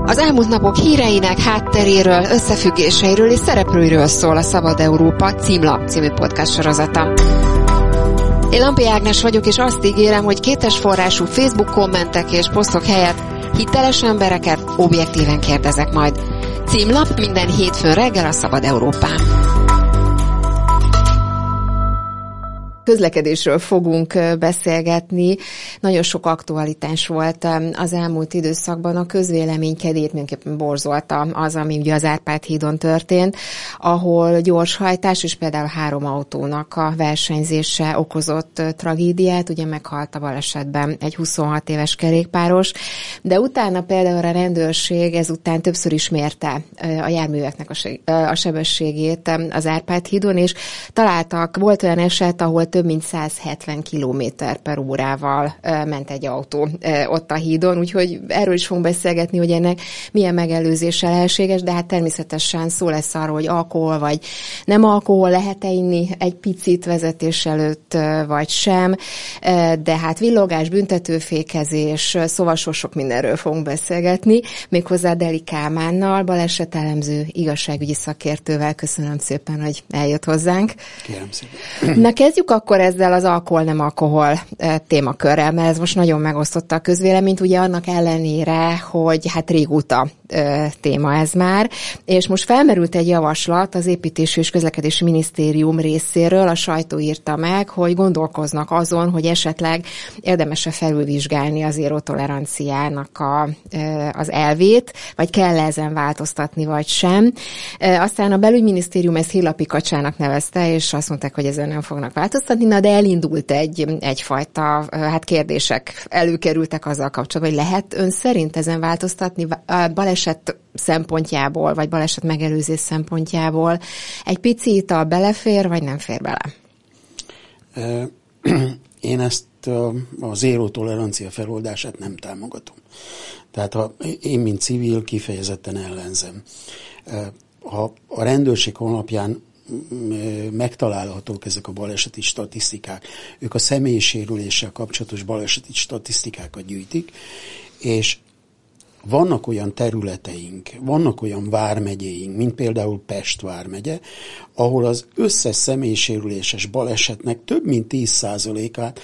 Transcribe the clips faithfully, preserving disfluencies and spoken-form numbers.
Az elmúlt napok híreinek hátteréről, összefüggéseiről és szereplőiről szól a Szabad Európa Címlap című podcast sorozata. Én Lampi Ágnes vagyok, és azt ígérem, hogy kétes forrású Facebook kommentek és posztok helyett hiteles embereket objektíven kérdezek majd. Címlap minden hétfőn reggel a Szabad Európán. Közlekedésről fogunk beszélgetni. Nagyon sok aktualitás volt az elmúlt időszakban. A közvéleménykedét mindenképpen borzolta az, ami ugye az Árpád hídon történt, ahol gyorshajtás és például három autónak a versenyzése okozott tragédiát. Ugye meghalt a balesetben egy huszonhat éves kerékpáros, de utána például a rendőrség ezután többször is mérte a járműveknek a sebességét az Árpád hídon, és találtak, volt olyan eset, ahol több mint száz hetven kilométer per órával ment egy autó ott a hídon, úgyhogy erről is fogunk beszélgetni, hogy ennek milyen megelőzése lehetséges, de hát természetesen szó lesz arról, hogy alkohol vagy nem alkohol, lehet-e inni egy picit vezetés előtt, vagy sem, de hát villogás, büntetőfékezés, szóval sok mindenről fogunk beszélgetni, méghozzá Deli Kálmánnal, balesetelemző igazságügyi szakértővel. Köszönöm szépen, hogy eljött hozzánk. Kérem szépen. Na kezdjük akkor ezzel az alkohol-nem alkohol témakörrel, mert ez most nagyon megosztotta a közvéleményt, ugye annak ellenére, hogy hát régóta téma ez már, és most felmerült egy javaslat az Építési és Közlekedési Minisztérium részéről, a sajtó írta meg, hogy gondolkoznak azon, hogy esetleg érdemes-e felülvizsgálni az zéró toleranciának a, az elvét, vagy kell ezen változtatni, vagy sem. Aztán a belügyminisztérium ezt hírlapikacsának nevezte, és azt mondták, hogy ezen nem fognak változtatni, na de elindult egy, egyfajta, hát kérdések előkerültek azzal kapcsolatban, hogy lehet ön szerint ezen változtatni baleset szempontjából, vagy baleset megelőzés szempontjából egy picit a belefér, vagy nem fér bele? Én ezt a zéró tolerancia feloldását nem támogatom. Tehát ha én, mint civil, kifejezetten ellenzem. Ha a rendőrség honlapján megtalálhatók ezek a baleseti statisztikák, ők a személysérüléssel kapcsolatos baleseti statisztikákat gyűjtik, és vannak olyan területeink, vannak olyan vármegyéink, mint például Pest vármegye, ahol az összes személysérüléses balesetnek több mint tíz százalékát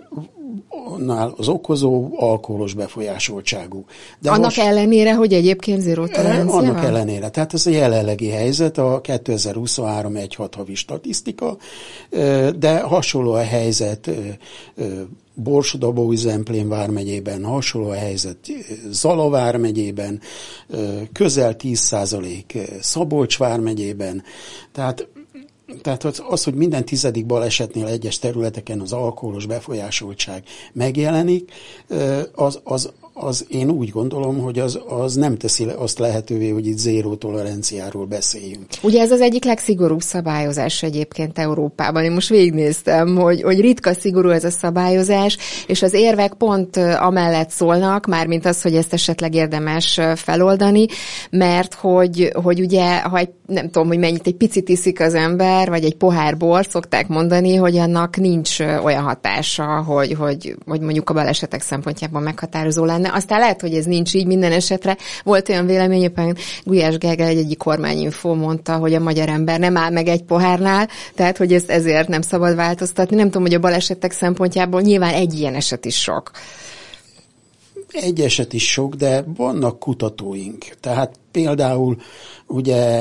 az okozó alkoholos befolyásoltságú. De annak most, ellenére, hogy egyébként zéró tolerancia Annak van? ellenére. Tehát ez a jelenlegi helyzet, a kétezer-huszonhárom egy hat havi statisztika, de hasonló a helyzet Borsod-Abaúj-Zemplén vármegyében, hasonló a helyzet Zala vármegyében, közel tíz százalék Szabolcs vármegyében. Tehát, tehát az, hogy minden tizedik balesetnél egyes területeken az alkoholos befolyásoltság megjelenik, az, az, az én úgy gondolom, hogy az, az nem teszi azt lehetővé, hogy itt zéró toleranciáról beszéljünk. Ugye ez az egyik legszigorúbb szabályozás egyébként Európában. Én most végignéztem, hogy, hogy ritka szigorú ez a szabályozás, és az érvek pont amellett szólnak, mármint az, hogy ezt esetleg érdemes feloldani, mert hogy, hogy ugye, ha egy, nem tudom, hogy mennyit egy picit iszik az ember, vagy egy pohár bor, szokták mondani, hogy annak nincs olyan hatása, hogy, hogy, hogy mondjuk a balesetek szempontjából meghatározó lenne. Aztán lehet, hogy ez nincs így minden esetre. Volt olyan vélemény, éppen Gulyás Gergely egy egyik kormányinfó mondta, hogy a magyar ember nem áll meg egy pohárnál, tehát hogy ezt ezért nem szabad változtatni. Nem tudom, hogy a balesetek szempontjából nyilván egy ilyen eset is sok. Egy eset is sok, de vannak kutatóink. Tehát például ugye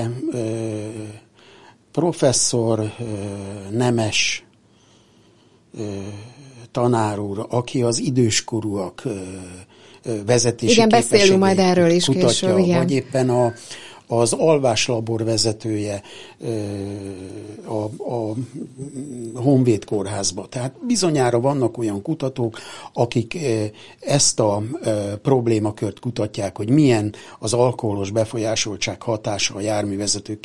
professzor Nemes tanár úr, aki az időskorúak vezetési igen, beszélünk majd erről is kutatja, később, igen. Vagy éppen a, az alváslabor vezetője a, a Honvéd kórházba. Tehát bizonyára vannak olyan kutatók, akik ezt a problémakört kutatják, hogy milyen az alkoholos befolyásoltság hatása a járművezető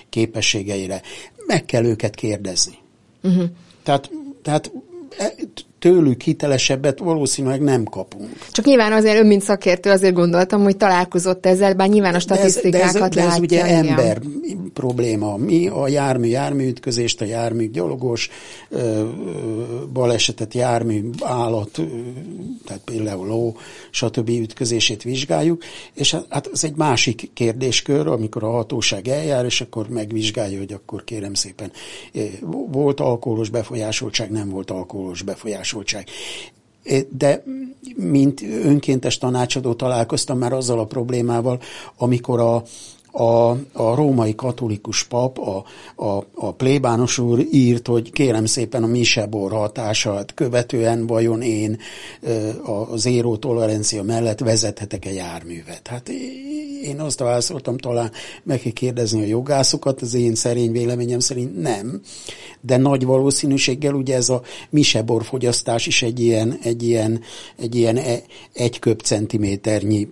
képességeire. Meg kell őket kérdezni. Uh-huh. Tehát, tehát tőlük hitelesebbet valószínűleg nem kapunk. Csak nyilván azért ön, mint szakértő, azért gondoltam, hogy találkozott ezzel, bár nyilván a statisztikákat de ez, de ez, látja. De ez ugye igen. ember probléma. Mi a jármű járműütközést, a jármű gyalogos balesetet, jármű állat, tehát például ló, stb. Ütközését vizsgáljuk, és hát ez egy másik kérdéskör, amikor a hatóság eljár, és akkor megvizsgálja, hogy akkor kérem szépen volt alkoholos befolyásoltság, nem volt alkoholos befolyásoltság. De mint önkéntes tanácsadó találkoztam már azzal a problémával, amikor a A, a római katolikus pap, a, a, a plébános úr írt, hogy kérem szépen a misebor hatását követően vajon én a zéró tolerancia mellett vezethetek-e járművet. Hát én azt válaszoltam, talán meg kell kérdezni a jogászokat, az én szerény véleményem szerint nem, de nagy valószínűséggel ugye ez a misebor fogyasztás is egy ilyen, egy ilyen, egy ilyen egy köbcentiméternyi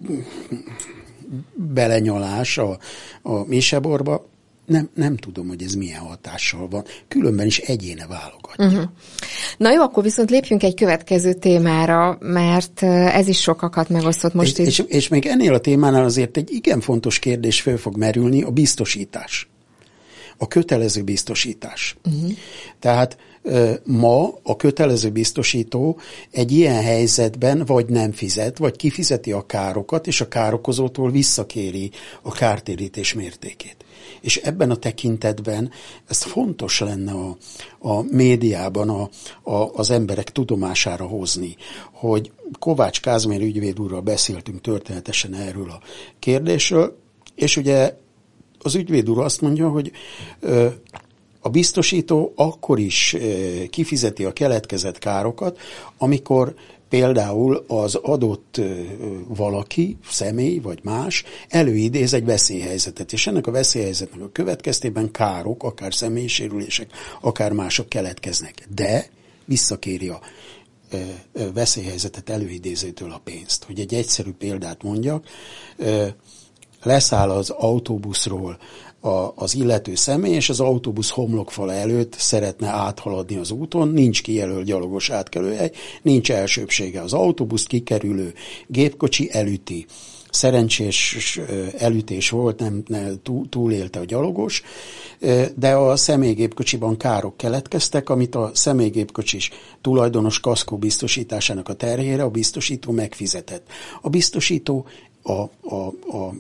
belenyalás a, a méseborba, nem, nem tudom, hogy ez milyen hatással van. Különben is egyéne válogatja. Uh-huh. Na jó, akkor viszont lépjünk egy következő témára, mert ez is sokakat megosztott most. És, és, és még ennél a témánál azért egy igen fontos kérdés föl fog merülni, a biztosítás. A kötelező biztosítás. Uh-huh. Tehát ma a kötelező biztosító egy ilyen helyzetben vagy nem fizet, vagy kifizeti a károkat, és a károkozótól visszakéri a kártérítés mértékét. És ebben a tekintetben ez fontos lenne a, a médiában a, a, az emberek tudomására hozni, hogy Kovács Kázmér ügyvéd úrral beszéltünk történetesen erről a kérdésről, és ugye az ügyvéd úr azt mondja, hogy ö, a biztosító akkor is kifizeti a keletkezett károkat, amikor például az adott valaki, személy vagy más előidéz egy veszélyhelyzetet, és ennek a veszélyhelyzetnek a következtében károk, akár személysérülések, akár mások keletkeznek. De visszakéri a veszélyhelyzetet előidézőtől a pénzt. Hogy egy egyszerű példát mondjak, leszáll az autóbuszról A, az illető személy, és az autóbusz homlokfala előtt szeretne áthaladni az úton, nincs kijelölt gyalogos átkelőhely, nincs elsőbsége. Az autóbuszt kikerülő gépkocsi elüti. Szerencsés elütés volt, nem, nem túlélte a gyalogos, de a személygépkocsiban károk keletkeztek, amit a személygépkocsis tulajdonos kaszkó biztosításának a terhére a biztosító megfizetett. A biztosító a, a, a, a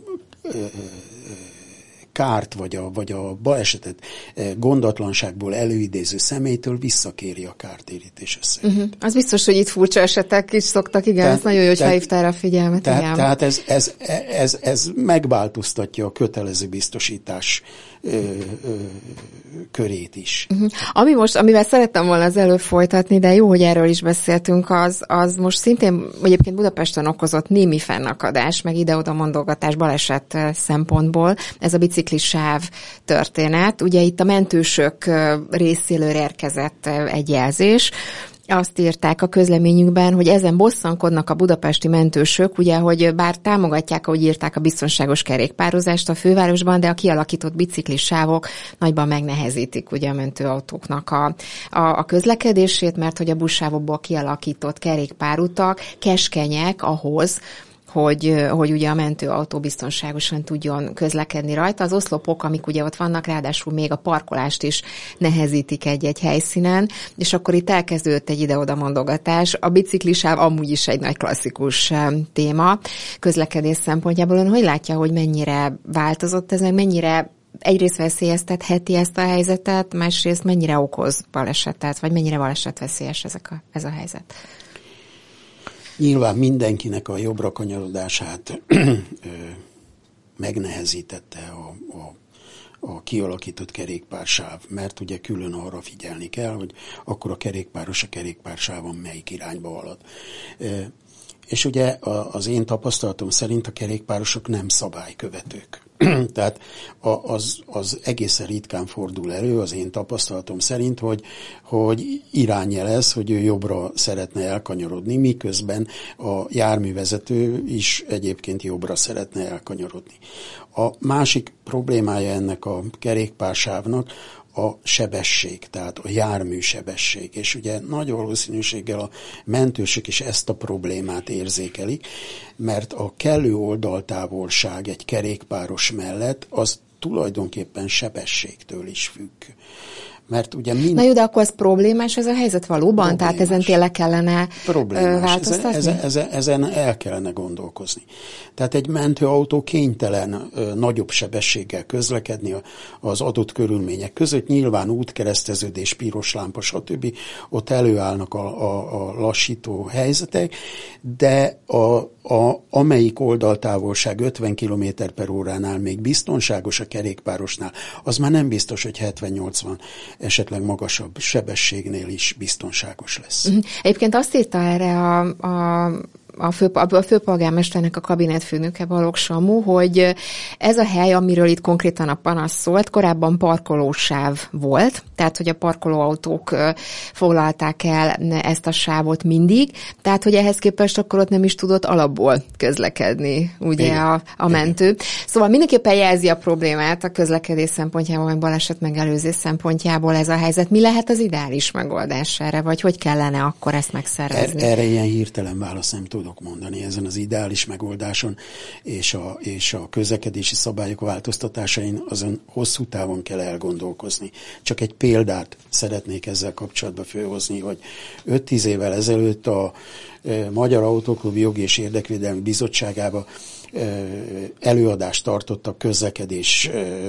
kárt, vagy a, vagy a balesetet gondatlanságból előidéző személytől visszakéri a kártérítés összeget. Uh-huh. Az biztos, hogy itt furcsa esetek is szoktak, igen, tehát, ez nagyon jó, hogy felhívtál rá a figyelmet. Tehát, igen. tehát ez, ez, ez, ez megváltoztatja a kötelező biztosítás ö, ö, körét is. Uh-huh. Ami most, amivel szerettem volna az előbb folytatni, de jó, hogy erről is beszéltünk, az, az most szintén egyébként Budapesten okozott némi fennakadás, meg ide-oda mondogatás baleset szempontból. Ez a biciklisáv történet. Ugye itt a mentősök részéről érkezett egy jelzés. Azt írták a közleményükben, hogy ezen bosszankodnak a budapesti mentősök, ugye, hogy bár támogatják, ahogy írták, a biztonságos kerékpározást a fővárosban, de a kialakított biciklisávok nagyban megnehezítik ugye a mentőautóknak a, a, a közlekedését, mert hogy a buszsávokból kialakított kerékpárutak keskenyek ahhoz, hogy, hogy ugye a mentőautó biztonságosan tudjon közlekedni rajta. Az oszlopok, amik ugye ott vannak, ráadásul még a parkolást is nehezítik egy-egy helyszínen, és akkor itt elkezdődött egy ide-oda mondogatás. A biciklisáv amúgy is egy nagy klasszikus téma közlekedés szempontjából. Ön hogy látja, hogy mennyire változott ez, mennyire egyrészt veszélyeztetheti ezt a helyzetet, másrészt mennyire okoz balesetet, vagy mennyire balesetveszélyes ezek a, ez a helyzet? Nyilván mindenkinek a jobbra kanyarodását megnehezítette a, a, a kialakított kerékpársáv, mert ugye külön arra figyelni kell, hogy akkor a kerékpáros a kerékpársávon melyik irányba halad. És ugye az én tapasztalatom szerint a kerékpárosok nem szabálykövetők. Tehát az, az egészen ritkán fordul elő az én tapasztalatom szerint, hogy, hogy irányjelez, hogy ő jobbra szeretne elkanyarodni, miközben a járművezető is egyébként jobbra szeretne elkanyarodni. A másik problémája ennek a kerékpársávnak a sebesség, tehát a jármű sebesség. És ugye nagy valószínűséggel a mentősök is ezt a problémát érzékelik, mert a kellő oldaltávolság egy kerékpáros mellett az tulajdonképpen sebességtől is függ. Mert ugye mind... Na jó, de akkor ez problémás ez a helyzet valóban? Problémás. Tehát ezen tényleg kellene problémás. változtatni? Ezen, ezen, ezen el kellene gondolkozni. Tehát egy mentőautó kénytelen ö, nagyobb sebességgel közlekedni az adott körülmények között. Nyilván útkereszteződés, piros lámpa, stb. Ott előállnak a, a, a lassító helyzetek, de a, a, amelyik oldaltávolság ötven kilométer per óránál még biztonságos a kerékpárosnál, az már nem biztos, hogy hetven-nyolcvan esetleg magasabb sebességnél is biztonságos lesz. Uh-huh. Egyébként azt írta erre a, a a, fő, a főpolgármesternek a kabinetfőnöke Balogh Samu, hogy ez a hely, amiről itt konkrétan a panasz szólt, korábban parkolósáv volt, tehát hogy a parkolóautók foglalták el ezt a sávot mindig, tehát hogy ehhez képest akkor ott nem is tudott alapból közlekedni, ugye a, a mentő. Igen. Szóval mindenképpen jelzi a problémát a közlekedés szempontjából, vagy baleset megelőzés szempontjából ez a helyzet. Mi lehet az ideális megoldás erre, vagy hogy kellene akkor ezt megszervezni? Er, erre ilyen hirtelen választ nem tudok mondani ezen az ideális megoldáson, és a, és a közlekedési szabályok változtatásain azon hosszú távon kell elgondolkozni. Csak egy példát szeretnék ezzel kapcsolatban fölhozni, hogy öt-tíz évvel ezelőtt a e, Magyar Autóklub Jogi és Érdekvédelmi Bizottságában e, előadást tartottak közlekedés e, e,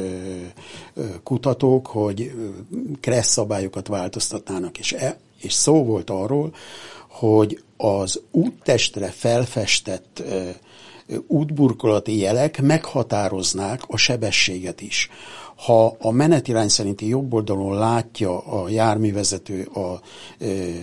kutatók, hogy kressz szabályokat változtatnának, és, e, és szó volt arról, hogy az úttestre felfestett e, útburkolati jelek meghatároznák a sebességet is. Ha a menetirány szerinti jobb oldalon látja a járművezető a e,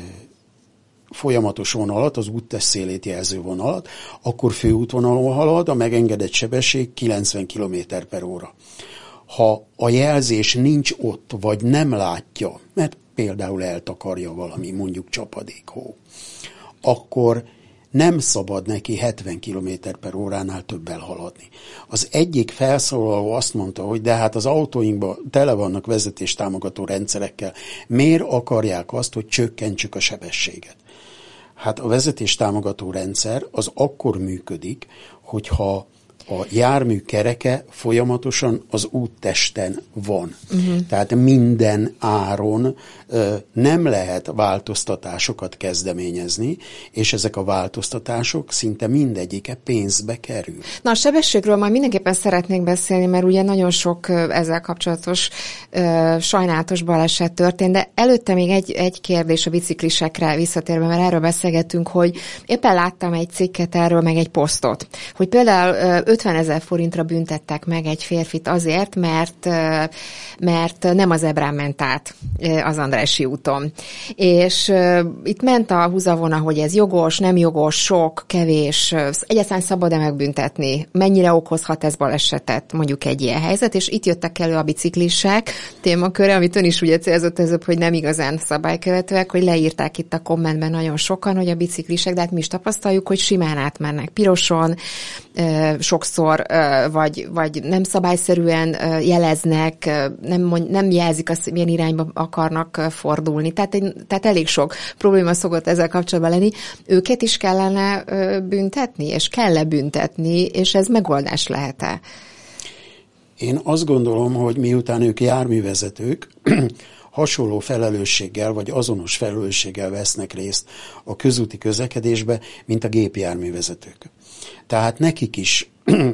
folyamatos vonalat, az úttest szélét jelző vonalat, akkor főútvonalon halad, a megengedett sebesség kilencven kilométer per óra. Ha a jelzés nincs ott, vagy nem látja, mert például eltakarja valami, mondjuk csapadékhó, akkor nem szabad neki hetven kilométer per óránál többel haladni. Az egyik felszólaló azt mondta, hogy de hát az autóinkban tele vannak vezetéstámogató rendszerekkel, miért akarják azt, hogy csökkentsük a sebességet? Hát a vezetéstámogató rendszer az akkor működik, hogyha a jármű kereke folyamatosan az úttesten van. Uh-huh. Tehát minden áron ö, nem lehet változtatásokat kezdeményezni, és ezek a változtatások szinte mindegyike pénzbe kerül. Na, a sebességről majd mindenképpen szeretnék beszélni, mert ugye nagyon sok ö, ezzel kapcsolatos ö, sajnálatos baleset történt, de előtte még egy, egy kérdés a biciklisekre visszatérve, mert erről beszélgettünk, hogy éppen láttam egy cikket erről, meg egy posztot, hogy például ö, ötvenezer forintra büntettek meg egy férfit azért, mert, mert nem az ebrán ment át az Andrássy úton. És itt ment a húzavona, hogy ez jogos, nem jogos, sok, kevés, egyáltalán szabad-e megbüntetni, mennyire okozhat ez balesetet, mondjuk egy ilyen helyzet, és itt jöttek elő a biciklisek témaköre, amit ön is ugye célzott ezzel, hogy nem igazán szabálykövetőek, hogy leírták itt a kommentben nagyon sokan, hogy a biciklisek, de hát mi is tapasztaljuk, hogy simán átmennek piroson, sokszor, vagy, vagy nem szabályszerűen jeleznek, nem, nem jelzik azt, milyen irányba akarnak fordulni. Tehát, tehát elég sok probléma szokott ezzel kapcsolatban lenni. Őket is kellene büntetni, és kell-e büntetni, és ez megoldás lehet-e? Én azt gondolom, hogy miután ők járművezetők, hasonló felelősséggel, vagy azonos felelősséggel vesznek részt a közúti közlekedésbe, mint a gépjárművezetők. Tehát nekik is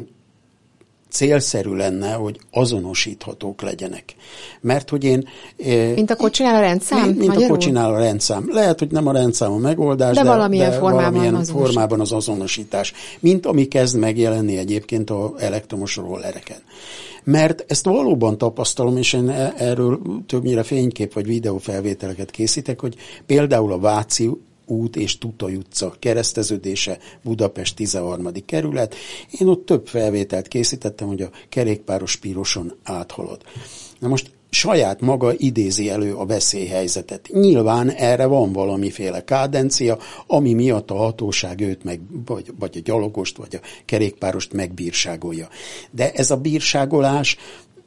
célszerű lenne, hogy azonosíthatók legyenek. Mert hogy én... Mint a kocsinál a rendszám? Mint, mint a kocsinál a rendszám. Lehet, hogy nem a rendszám a megoldás, de, de valamilyen, de formában, valamilyen az formában az azonosítás. Mint ami kezd megjelenni egyébként az elektromos rollereken. Mert ezt valóban tapasztalom, és én erről többnyire fénykép vagy videófelvételeket készítek, hogy például a Váci út és Tutaj utca kereszteződése, Budapest tizenharmadik kerület. Én ott több felvételt készítettem, hogy a kerékpáros piroson áthalad. Na most saját maga idézi elő a veszélyhelyzetet. Nyilván erre van valamiféle kádencia, ami miatt a hatóság őt meg, vagy, vagy a gyalogost, vagy a kerékpárost megbírságolja. De ez a bírságolás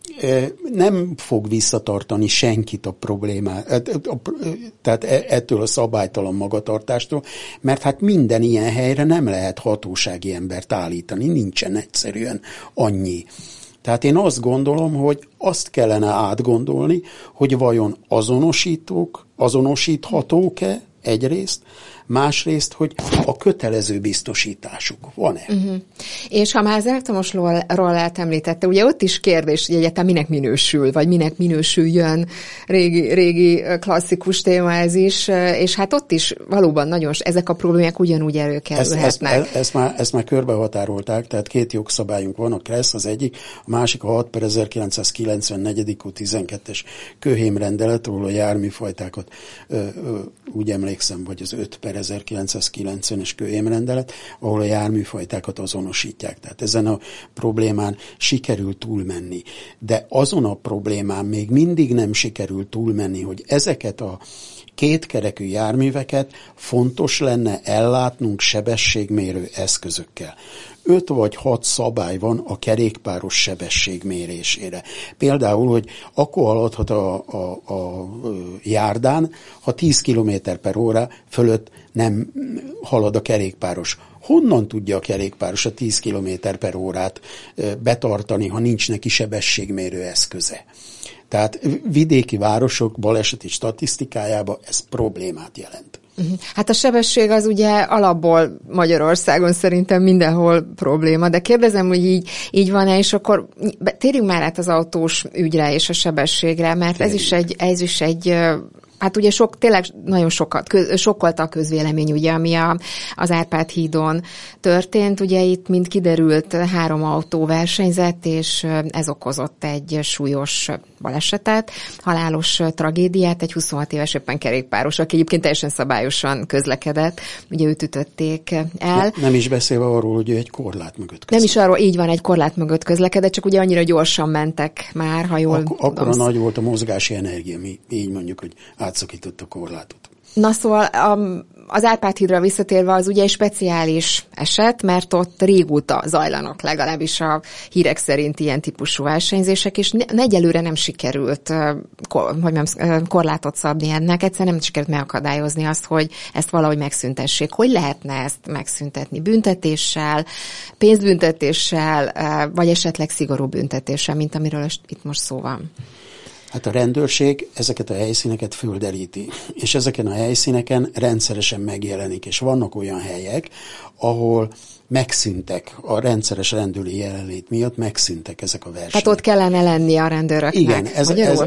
nem fog visszatartani senkit a problémát, tehát ettől a szabálytalan magatartástól, mert hát minden ilyen helyre nem lehet hatósági embert állítani, nincsen egyszerűen annyi. Tehát én azt gondolom, hogy azt kellene átgondolni, hogy vajon azonosítók, azonosíthatók-e egyrészt, másrészt, hogy a kötelező biztosításuk van-e. Uh-huh. És ha már az elektromos rollert említette, ugye ott is kérdés, hogy egyáltalán minek minősül, vagy minek minősüljön, régi, régi klasszikus téma ez is, és hát ott is valóban nagyon, ezek a problémák ugyanúgy előkerülhetnek. Ezt, ezt, ezt, már, ezt már körbehatárolták, tehát két jogszabályunk van, a KRESZ az egyik, a másik a hat per ezerkilencszázkilencven negyedik tizenkettes Köhém rendelet, ahol a járműfajtákat ö, ö, úgy emlékszem, vagy az öt per ezerkilencszázkilencvenes Köhém rendelet, ahol a járműfajtákat azonosítják. Tehát ezen a problémán sikerül túlmenni. De azon a problémán még mindig nem sikerül túlmenni, hogy ezeket a kétkerekű járműveket fontos lenne ellátnunk sebességmérő eszközökkel. Öt vagy hat szabály van a kerékpáros sebesség mérésére. Például, hogy akkor haladhat a, a, a járdán, ha tíz kilométer per óra fölött nem halad a kerékpáros. Honnan tudja a kerékpáros a tíz kilométer per órát betartani, ha nincs neki sebességmérő eszköze? Tehát vidéki városok baleseti statisztikájában ez problémát jelent. Hát a sebesség az ugye alapból Magyarországon szerintem mindenhol probléma, de kérdezem, hogy így, így van-e, és akkor térjünk már át az autós ügyre és a sebességre, mert ez is egy, ez is egy hát ugye sok, tényleg nagyon sokat, köz, sokkolta a közvélemény, ugye, ami a, az Árpád hídon történt. Ugye itt, mint kiderült, három autó versenyzett, és ez okozott egy súlyos balesetet, halálos tragédiát, egy huszonhat éves éppen kerékpáros, aki egyébként teljesen szabályosan közlekedett, ugye őt ütötték el. Nem is beszélve arról, hogy ő egy korlát mögött közlekedett. Nem is arról, így van, egy korlát mögött közlekedett, csak ugye annyira gyorsan mentek már, ha jól Ak- Akkor a nagy volt a mozgási energia, mi így mondjuk, hogy átszakított a korlátot. Na szóval az Árpád hídra visszatérve az ugye egy speciális eset, mert ott régóta zajlanak legalábbis a hírek szerint ilyen típusú versenyzések, és egyelőre nem sikerült hogy nem, korlátot szabni ennek, egyszerűen nem sikerült megakadályozni azt, hogy ezt valahogy megszüntessék. Hogy lehetne ezt megszüntetni? Büntetéssel, pénzbüntetéssel, vagy esetleg szigorú büntetéssel, mint amiről itt most szó van? Hát a rendőrség ezeket a helyszíneket földeríti, és ezeken a helyszíneken rendszeresen megjelenik, és vannak olyan helyek, ahol megszűntek a rendszeres rendőri jelenlét miatt, megszűntek ezek a versenyek. Hát ott kellene lenni a rendőröknek. Igen, ez, ez,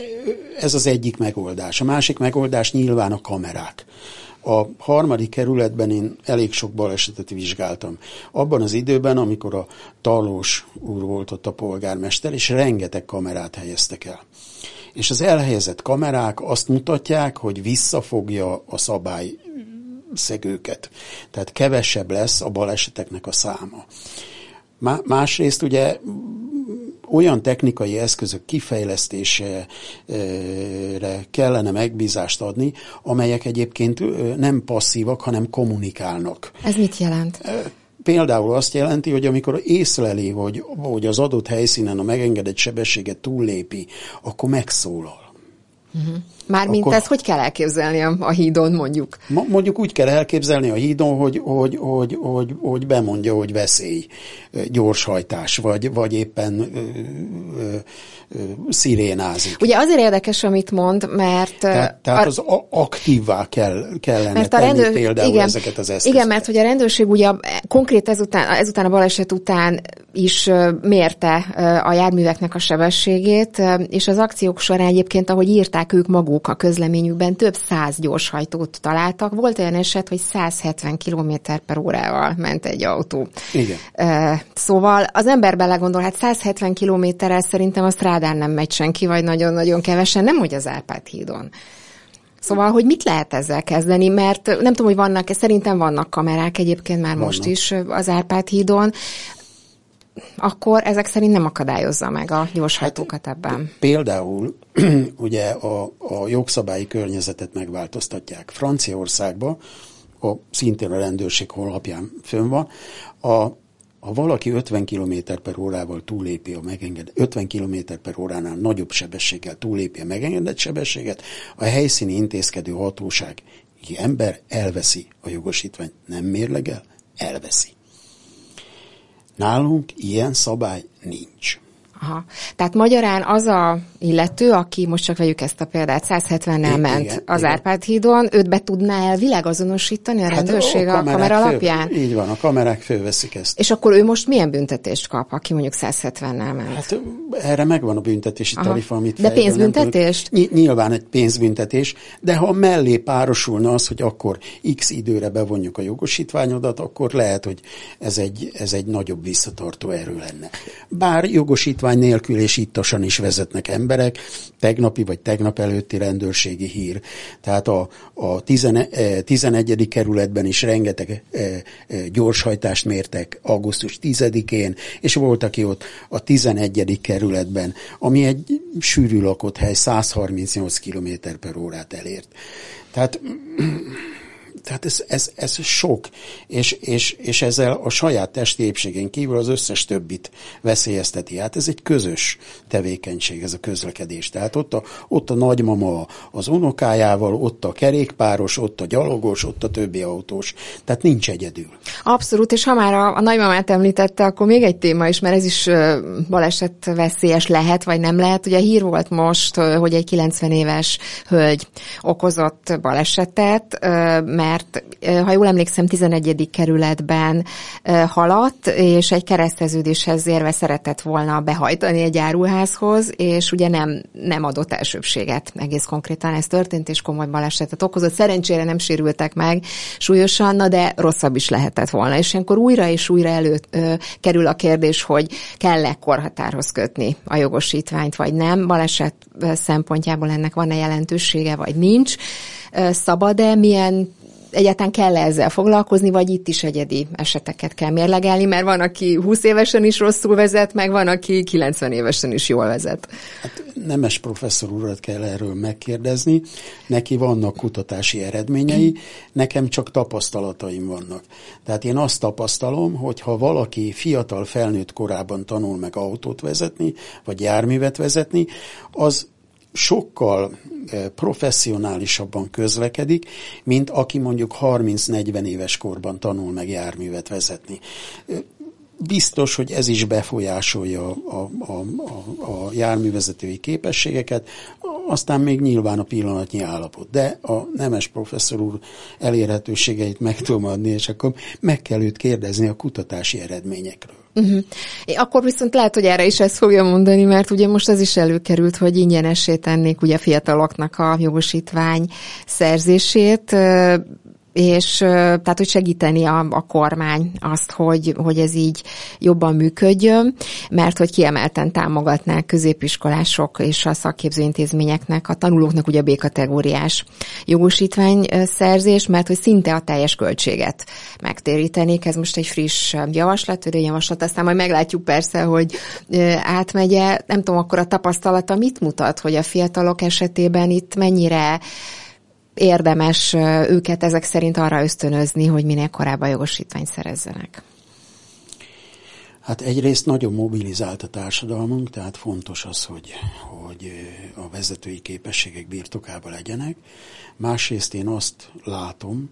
ez az egyik megoldás. A másik megoldás nyilván a kamerák. A harmadik kerületben én elég sok balesetet vizsgáltam. Abban az időben, amikor a Tarlós úr volt ott a polgármester, és rengeteg kamerát helyeztek el. És az elhelyezett kamerák azt mutatják, hogy visszafogja a szabályszegőket. Tehát kevesebb lesz a baleseteknek a száma. Másrészt ugye olyan technikai eszközök kifejlesztésére kellene megbízást adni, amelyek egyébként nem passzívak, hanem kommunikálnak. Ez mit jelent? Például azt jelenti, hogy amikor észleli, hogy, hogy az adott helyszínen a megengedett sebességet túllépi, akkor megszólal. Uh-huh. Mármint akkor, ezt hogy kell elképzelni a, a hídon, mondjuk? Mondjuk úgy kell elképzelni a hídon, hogy, hogy, hogy, hogy, hogy bemondja, hogy veszély, gyorshajtás, vagy, vagy éppen ö, ö, ö, szirénázik. Ugye azért érdekes, amit mond, mert... Tehát, tehát a, az aktívvá kell, kellene mert a tenni rendőr, például igen, ezeket az eszközöket. Igen, mert hogy a rendőrség ugye konkrét ezután, ezután a baleset után is mérte a járműveknek a sebességét, és az akciók során egyébként, ahogy írták ők maguk a közleményükben, több száz gyorshajtót találtak. Volt olyan eset, hogy száz hetven kilométer per órával ment egy autó. Igen. Szóval az ember belegondol, hát száz hetven kilométerrel szerintem a strádán nem megy senki, vagy nagyon-nagyon kevesen, nem hogy az Árpád hídon. Szóval, hogy mit lehet ezzel kezdeni, mert nem tudom, hogy vannak, szerintem vannak kamerák egyébként már vannak. Most is az Árpád hídon, akkor ezek szerint nem akadályozza meg a gyorshajtókat hát, ebben. Például ugye a, a jogszabályi környezetet megváltoztatják. Franciaországban, a, szintén a rendőrség honlapján fönn van, a ha valaki ötven kilométer per órával túlépi a megengedett, ötven kilométer per óránál nagyobb sebességgel túlépi a megengedett sebességet, a helyszíni intézkedő hatóság ember elveszi a jogosítványt, nem mérlegel, elveszi. Nálunk ilyen szabály nincs. Aha. Tehát magyarán az a illető, aki most csak vegyük ezt a példát, száz hetvennel I- ment igen, az igen. Árpád hídon, őt be tudná elvileg azonosítani a hát rendőrség a, a kamera fő, alapján? Így van, a kamerák fölveszik ezt. És akkor ő most milyen büntetést kap, aki mondjuk száz hetvennel ment? Hát erre megvan a büntetési Aha. tarifa, amit De pénzbüntetést? Ny- nyilván egy pénzbüntetés, de ha mellé párosulna az, hogy akkor x időre bevonjuk a jogosítványodat, akkor lehet, hogy ez egy, ez egy nagyobb visszatartó erő lenne. Bár jogosítvány nélkül és ittasan is vezetnek emberek, tegnapi vagy tegnap előtti rendőrségi hír. Tehát a, a tizenegyedik kerületben is rengeteg e, e, gyorshajtást mértek augusztus tizedikén, és volt, aki ott a tizenegyedik kerületben, ami egy sűrű lakott hely, száz harmincnyolc kilométer per órát elért. Tehát Tehát ez, ez, ez sok, és, és, és ezzel a saját testi épségén kívül az összes többit veszélyezteti. Hát ez egy közös tevékenység, ez a közlekedés. Tehát ott a, ott a nagymama az unokájával, ott a kerékpáros, ott a gyalogos, ott a többi autós. Tehát nincs egyedül. Abszolút, és ha már a, a nagymamát említette, akkor még egy téma is, mert ez is baleset veszélyes lehet, vagy nem lehet. Ugye hír volt most, hogy egy kilencven éves hölgy okozott balesetet, mert mert ha jól emlékszem, tizenegyedik kerületben haladt, és egy kereszteződéshez érve szeretett volna behajtani egy áruházhoz, és ugye nem, nem adott elsőbséget. Egész konkrétan ez történt, és komoly balesetet okozott. Szerencsére nem sérültek meg súlyosan, na de rosszabb is lehetett volna. És ilyenkor újra és újra elő ö, kerül a kérdés, hogy kell-e korhatárhoz kötni a jogosítványt, vagy nem. Baleset szempontjából ennek van-e jelentősége, vagy nincs. Szabad-e, milyen egyáltalán kell ezzel foglalkozni, vagy itt is egyedi eseteket kell mérlegelni, mert van, aki húsz évesen is rosszul vezet, meg van, aki kilencven évesen is jól vezet. Hát Nemes professzor urat kell erről megkérdezni, neki vannak kutatási eredményei, nekem csak tapasztalataim vannak. Tehát én azt tapasztalom, hogy ha valaki fiatal felnőtt korában tanul meg autót vezetni, vagy járművet vezetni, az sokkal professzionálisabban közlekedik, mint aki mondjuk harminc-negyven éves korban tanul meg járművet vezetni. Biztos, hogy ez is befolyásolja a, a, a, a járművezetői képességeket, aztán még nyilván a pillanatnyi állapot. De a Nemes professzor úr elérhetőségeit meg tudom adni, és akkor meg kell őt kérdezni a kutatási eredményekről. Uh-huh. Akkor viszont lehet, hogy erre is ezt fogja mondani, mert ugye most az is előkerült, hogy ingyenessé tennék ugye a fiataloknak a jogosítvány szerzését, és tehát, hogy segíteni a, a kormány azt, hogy, hogy ez így jobban működjön, mert hogy kiemelten támogatnák középiskolások és a szakképzőintézményeknek, a tanulóknak ugye B-kategóriás jogosítvány szerzés, mert hogy szinte a teljes költséget megtérítenék. Ez most egy friss javaslat, törvényjavaslat, aztán majd meglátjuk persze, hogy átmegye. Nem tudom, akkor a tapasztalata mit mutat, hogy a fiatalok esetében itt mennyire érdemes őket ezek szerint arra ösztönözni, hogy minél korábban jogosítványt szerezzenek? Hát egyrészt nagyon mobilizált a társadalmunk, tehát fontos az, hogy, hogy a vezetői képességek birtokában legyenek. Másrészt én azt látom,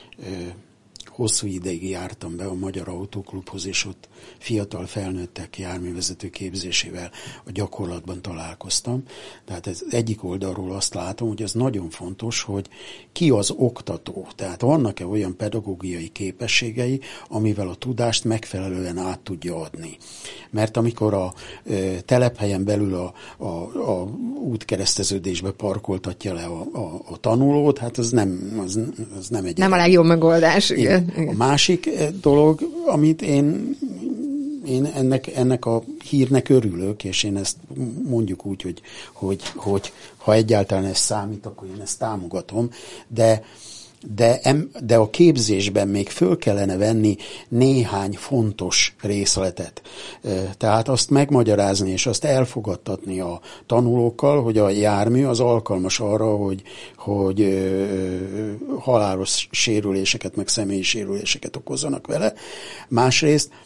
hosszú ideig jártam be a Magyar Autóklubhoz, és ott fiatal felnőttek járművezető képzésével a gyakorlatban találkoztam. Tehát ez egyik oldalról azt látom, hogy ez nagyon fontos, hogy ki az oktató. Tehát vannak-e olyan pedagógiai képességei, amivel a tudást megfelelően át tudja adni. Mert amikor a e, telephelyen belül a, a, a útkereszteződésbe parkoltatja le a, a, a tanulót, hát az nem, az, az nem egy... Nem a legjobb megoldás, igen. Igen. A másik dolog, amit én, én ennek, ennek a hírnek örülök, és én ezt mondjuk úgy, hogy, hogy, hogy ha egyáltalán ez számít, akkor én ezt támogatom, de, de, em, de a képzésben még föl kellene venni néhány fontos részletet. Tehát azt megmagyarázni, és azt elfogadtatni a tanulókkal, hogy a jármű az alkalmas arra, hogy, hogy halálos sérüléseket, meg személyi sérüléseket okozzanak vele. Másrészt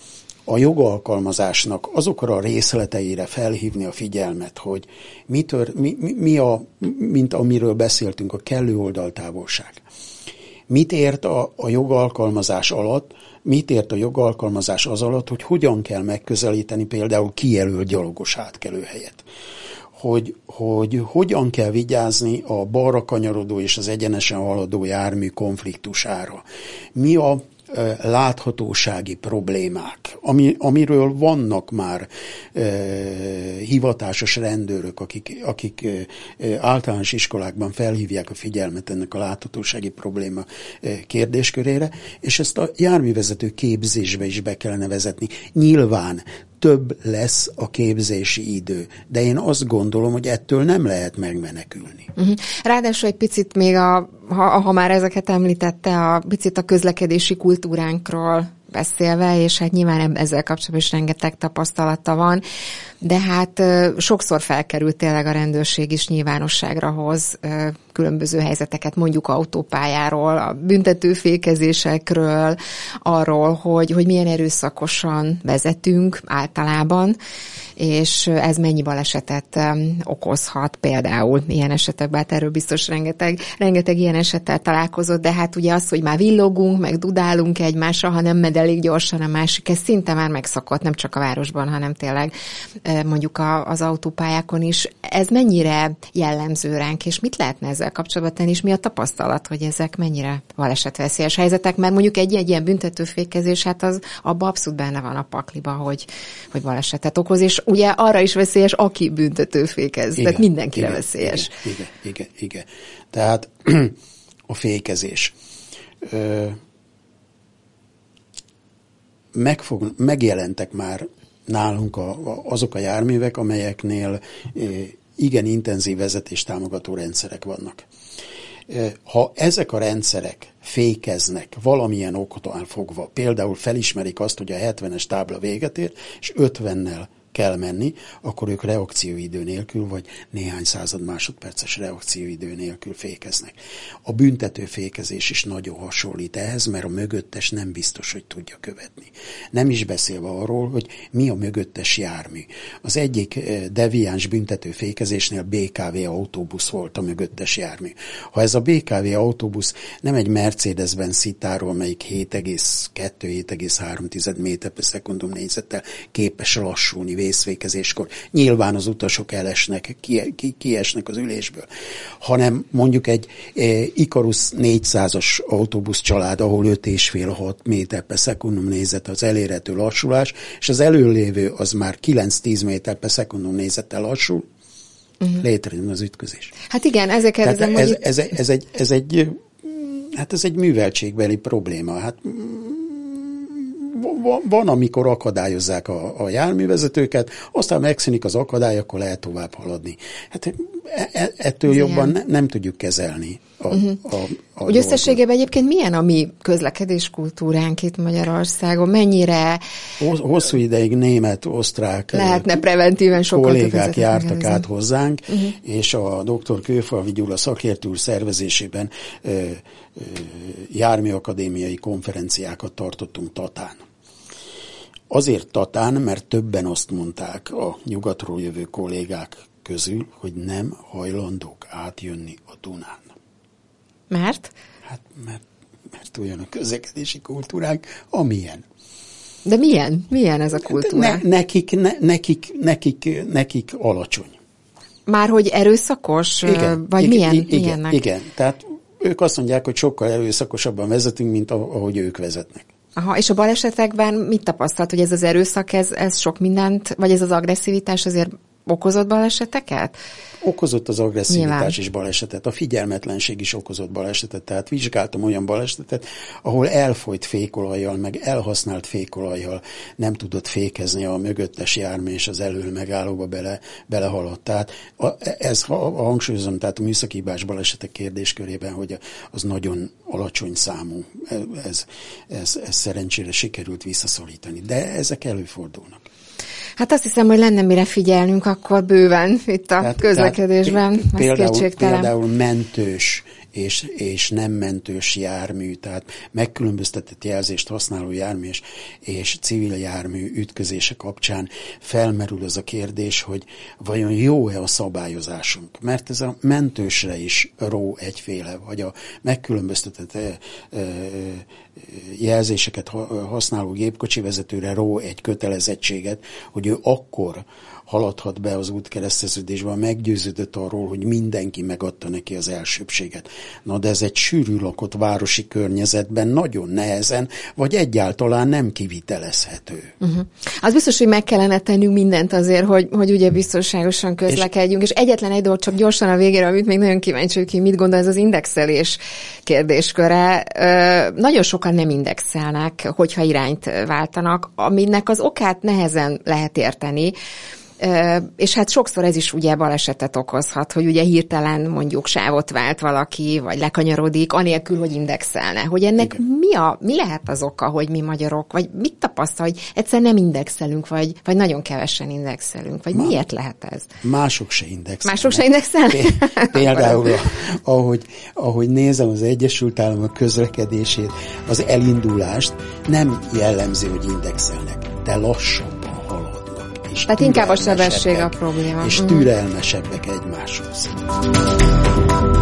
a jogalkalmazásnak azokra a részleteire felhívni a figyelmet, hogy mitől, mi, mi a, mint amiről beszéltünk, a kellő oldaltávolság. Mit ért a, a jogalkalmazás alatt, mit ért a jogalkalmazás az alatt, hogy hogyan kell megközelíteni például kijelölt gyalogos átkelőhelyet. Hogy, hogy hogyan kell vigyázni a balra kanyarodó és az egyenesen haladó jármű konfliktusára. Mi a e, láthatósági problémák, ami, amiről vannak már e, hivatásos rendőrök, akik, akik e, általános iskolákban felhívják a figyelmet ennek a láthatósági probléma e, kérdéskörére, és ezt a járművezető képzésbe is be kellene vezetni. Nyilván több lesz a képzési idő, de én azt gondolom, hogy ettől nem lehet megmenekülni. Uh-huh. Ráadásul egy picit még, a, ha, ha már ezeket említette, a picit a közlekedési kultúránkról beszélve, és hát nyilván ezzel kapcsolatban is rengeteg tapasztalata van, de hát sokszor felkerült tényleg a rendőrség is nyilvánosságra hoz különböző helyzeteket, mondjuk autópályáról, a büntetőfékezésekről, arról, hogy, hogy milyen erőszakosan vezetünk általában, és ez mennyi balesetet okozhat például ilyen esetekben, hát erről biztos rengeteg, rengeteg ilyen esettel találkozott, de hát ugye az, hogy már villogunk, meg dudálunk egymásra, ha nem megy elég gyorsan a másik, ez szinte már megszokott, nem csak a városban, hanem tényleg mondjuk a, az autópályákon is. Ez mennyire jellemző ránk, és mit lehetne ezzel kapcsolatban tenni, és mi a tapasztalat, hogy ezek mennyire balesetveszélyes helyzetek, mert mondjuk egy, egy ilyen büntetőfékezés, hát az abban abszolút benne van a pakliba, hogy, hogy balesetet okoz, és ugye arra is veszélyes, aki büntetőfékez, igen, tehát mindenkire igen, veszélyes. Igen, igen, igen, igen. Tehát a fékezés. Ö, megfog, megjelentek már nálunk a, a, azok a járművek, amelyeknél e, igen intenzív vezetéstámogató rendszerek vannak. E, ha ezek a rendszerek fékeznek valamilyen okotól fogva, például felismerik azt, hogy a hetvenes tábla véget ér, és ötvennel kell menni, akkor ők reakcióidő nélkül, vagy néhány század másodperces reakcióidő nélkül fékeznek. A büntető fékezés is nagyon hasonlít ehhez, mert a mögöttes nem biztos, hogy tudja követni. Nem is beszélve arról, hogy mi a mögöttes jármű. Az egyik deviáns büntető fékezésnél bé ká vé autóbusz volt a mögöttes jármű. Ha ez a bé ká vé autóbusz nem egy Mercedes-Benz Citáról, amelyik hét egész kettő - hét egész három méter per szekundum négyzettel képes lassulni vészfékezéskor, nyilván az utasok elesnek, ki, ki, kiesnek az ülésből, hanem mondjuk egy e, Ikarus négyszázas autóbusz család, ahol öt és fél - hat méter per szekundum négyzet az elérhető lassulás, és az előlévő az már kilenc - tíz méter per szekundum négyzettel lassul, uh-huh. létrejön az ütközés. Hát igen, ezeket ez, ez, ez, egy, ez, egy, ez egy hát ez egy műveltségbeli probléma. Hát van, amikor akadályozzák a, a járművezetőket, aztán megszűnik az akadály, akkor lehet tovább haladni. Hát e, ettől ez jobban ne, nem tudjuk kezelni a, uh-huh. a, a Úgy összességében egyébként milyen a mi közlekedéskultúránk itt Magyarországon? Mennyire hosszú ideig német, osztrák lehetne preventíven sokkal kollégák jártak át hozzánk, uh-huh. és a doktor Kőfalvi Gyula szakértő úr szervezésében ö, ö, járműakadémiai konferenciákat tartottunk Tatán. Azért Tatán, mert többen azt mondták a nyugatról jövő kollégák közül, hogy nem hajlandók átjönni a Dunán. Mert? Hát, mert, mert olyan a közlekedési kultúránk, amilyen. De milyen? Milyen ez a kultúra? Ne, nekik, ne, nekik, nekik, nekik alacsony. Már hogy erőszakos? Igen, vagy igen, milyen? Igen, milyennek? igen, tehát ők azt mondják, hogy sokkal erőszakosabban vezetünk, mint ahogy ők vezetnek. Aha, és a balesetekben mit tapasztalt, hogy ez az erőszak, ez, ez sok mindent, vagy ez az agresszivitás azért okozott baleseteket? Okozott az agresszivitás Nyilván. is balesetet, a figyelmetlenség is okozott balesetet, tehát vizsgáltam olyan balesetet, ahol elfolyt fékolajjal, meg elhasznált fékolajjal nem tudott fékezni a mögöttes jármű, és az elől megállóba bele, belehaladt. Tehát a, ez, ha hangsúlyozom, tehát a műszaki hibás balesetek kérdéskörében, hogy az nagyon alacsony számú, ez, ez, ez szerencsére sikerült visszaszorítani, de ezek előfordulnak. Hát azt hiszem, hogy lenne mire figyelnünk akkor bőven itt a tehát, közlekedésben. Tehát például, például mentős és, és nem mentős jármű, tehát megkülönböztetett jelzést használó jármű és, és civil jármű ütközése kapcsán felmerül az a kérdés, hogy vajon jó-e a szabályozásunk, mert ez a mentősre is ró egyféle, vagy a megkülönböztetett jelzéseket használó gépkocsi vezetőre ró egy kötelezettséget, hogy ő akkor haladhat be az útkereszteződésbe, meggyőződött arról, hogy mindenki megadta neki az elsőbséget. Na de ez egy sűrű lakott városi környezetben nagyon nehezen, vagy egyáltalán nem kivitelezhető. Uh-huh. Az biztos, hogy meg kellene tennünk mindent azért, hogy, hogy ugye biztonságosan közlekedjünk, és, és egyetlen egy dolog csak gyorsan a végére, amit még nagyon kíváncsi vagyok, hogy mit gondol, ez az indexelés kérdésköre. Ö, nagyon sokan nem indexelnek, hogyha irányt váltanak, aminek az okát nehezen lehet érteni. Uh, és hát sokszor ez is ugye balesetet okozhat, hogy ugye hirtelen mondjuk sávot vált valaki, vagy lekanyarodik, anélkül, hogy indexelne. Hogy ennek mi, a, mi lehet az oka, hogy mi magyarok, vagy mit tapasztal, hogy egyszer nem indexelünk, vagy, vagy nagyon kevesen indexelünk, vagy Má, miért lehet ez? Mások se indexelnek. Mások se indexelnek? Például, ahogy, ahogy nézem az Egyesült Államok közlekedését, az elindulást nem jellemző, hogy indexelnek, de lassabban haladnak. Tehát inkább a sebesség a probléma. És türelmesebbek egymáshoz.